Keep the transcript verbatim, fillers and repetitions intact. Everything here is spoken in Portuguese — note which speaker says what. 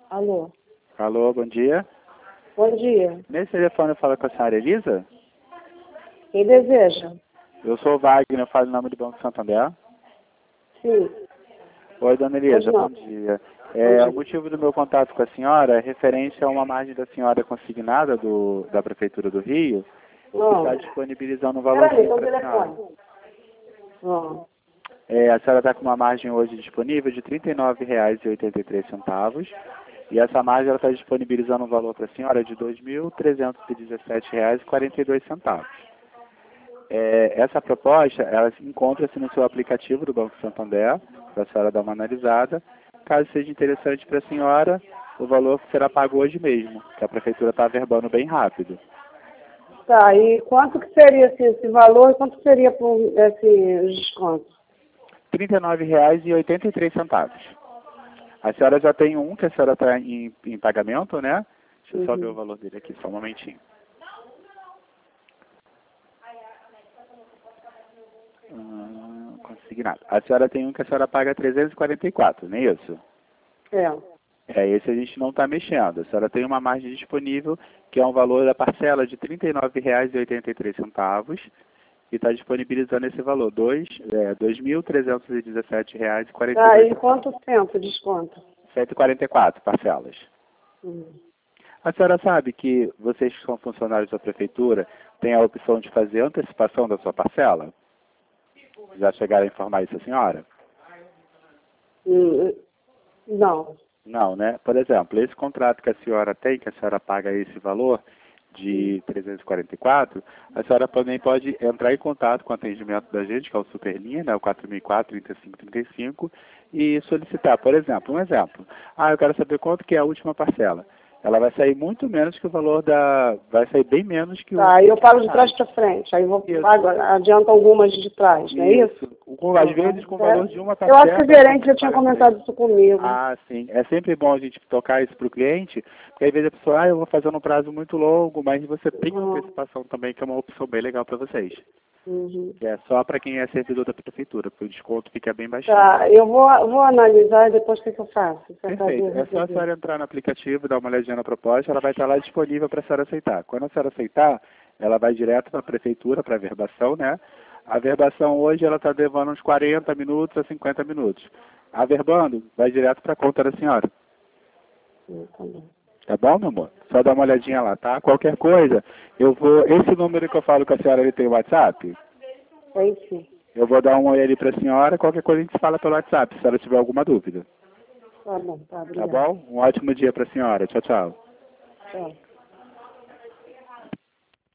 Speaker 1: Alô?
Speaker 2: Alô, bom dia.
Speaker 1: Bom dia.
Speaker 2: Nesse telefone eu falo com a senhora Elisa?
Speaker 1: Quem deseja?
Speaker 2: Eu sou o Wagner, eu falo em nome do Banco Santander.
Speaker 1: Sim.
Speaker 2: Oi, dona Elisa,
Speaker 1: Pois não.
Speaker 2: bom dia.
Speaker 1: Bom
Speaker 2: É,
Speaker 1: dia.
Speaker 2: o motivo do meu contato com a senhora é referente a uma margem da senhora consignada do, da Prefeitura do Rio, que está
Speaker 1: Não.
Speaker 2: disponibilizando um
Speaker 1: Peraí,
Speaker 2: valorzinho
Speaker 1: tem um
Speaker 2: para a senhora.
Speaker 1: telefone. Não.
Speaker 2: É, a senhora está com uma margem hoje disponível de trinta e nove reais e oitenta e três centavos. E essa margem está disponibilizando um valor para a senhora de dois mil trezentos e dezessete reais e quarenta e dois centavos. É, essa proposta, ela encontra-se no seu aplicativo do Banco Santander, para a senhora dar uma analisada. Caso seja interessante para a senhora, o valor será pago hoje mesmo, que a Prefeitura está averbando bem rápido.
Speaker 1: Tá, e quanto que seria esse, esse valor e quanto que seria por esse desconto?
Speaker 2: trinta e nove reais e oitenta e três centavos. A senhora já tem um que a senhora está em, em pagamento, né? Deixa eu só ver o
Speaker 1: Uhum.
Speaker 2: valor dele aqui, só um momentinho. Hum, consignado. A senhora tem um que a senhora paga trezentos e quarenta e quatro, não é isso?
Speaker 1: É.
Speaker 2: É, esse a gente não está mexendo. A senhora tem uma margem disponível, que é um valor da parcela de trinta e nove reais e oitenta e três centavos, e está disponibilizando esse valor, dois, é, dois mil trezentos e dezessete reais e quarenta e
Speaker 1: Tá,
Speaker 2: dois
Speaker 1: e
Speaker 2: centavos.
Speaker 1: quanto tempo de desconto?
Speaker 2: cento e quarenta e quatro parcelas.
Speaker 1: Hum.
Speaker 2: A senhora sabe que vocês que são funcionários da Prefeitura têm a opção de fazer antecipação da sua parcela? Já chegaram a informar isso a senhora?
Speaker 1: Hum, Não.
Speaker 2: Não, né? Por exemplo, esse contrato que a senhora tem, que a senhora paga esse valor
Speaker 1: Hum.
Speaker 2: de trezentos e quarenta e quatro, a senhora também pode entrar em contato com o atendimento da gente, que é o Superlinha, né? O quatro mil e quatro, trinta e cinco trinta e cinco, e solicitar, por exemplo, um exemplo. Ah, eu quero saber quanto que é a última parcela. Ela vai sair muito menos que o valor da... Vai sair bem menos que o...
Speaker 1: Tá, aí eu pago de trás para frente. Aí eu vou
Speaker 2: Isso.
Speaker 1: pago, adianto algumas de trás, não é isso?
Speaker 2: Com, às vezes com o valor de uma
Speaker 1: Eu
Speaker 2: parcela...
Speaker 1: acho que o gerente já tinha comentado isso comigo.
Speaker 2: Ah, sim. É sempre bom a gente tocar isso para o cliente, porque às vezes a pessoa, ah, eu vou fazer num prazo muito longo, mas você tem
Speaker 1: Uhum.
Speaker 2: antecipação também, que é uma opção bem legal para vocês.
Speaker 1: Uhum.
Speaker 2: Que é só para quem é servidor da prefeitura, porque o desconto fica bem baixinho.
Speaker 1: Tá, eu vou, vou analisar e depois o que, que eu faço? Se eu
Speaker 2: Perfeito.
Speaker 1: fazer,
Speaker 2: É só a
Speaker 1: resolver.
Speaker 2: senhora entrar no aplicativo, dar uma olhadinha na proposta, ela vai estar lá disponível para a senhora aceitar. Quando a senhora aceitar, ela vai direto para a prefeitura, para a verbação, né? A verbação hoje, ela está levando uns quarenta minutos a cinquenta minutos. A verbando, vai direto para a conta da senhora.
Speaker 1: Hum, tá bom.
Speaker 2: Tá bom, meu amor? Só dá uma olhadinha lá, tá? Qualquer coisa, eu vou... Esse número que eu falo com a senhora, ele tem WhatsApp?
Speaker 1: Aí sim.
Speaker 2: Eu vou dar um oi ali para a senhora, qualquer coisa a gente fala pelo WhatsApp, se ela tiver alguma dúvida.
Speaker 1: Tá bom, tá,
Speaker 2: Tá
Speaker 1: obrigada.
Speaker 2: bom? Um ótimo dia para a senhora. Tchau, tchau.
Speaker 1: Tchau.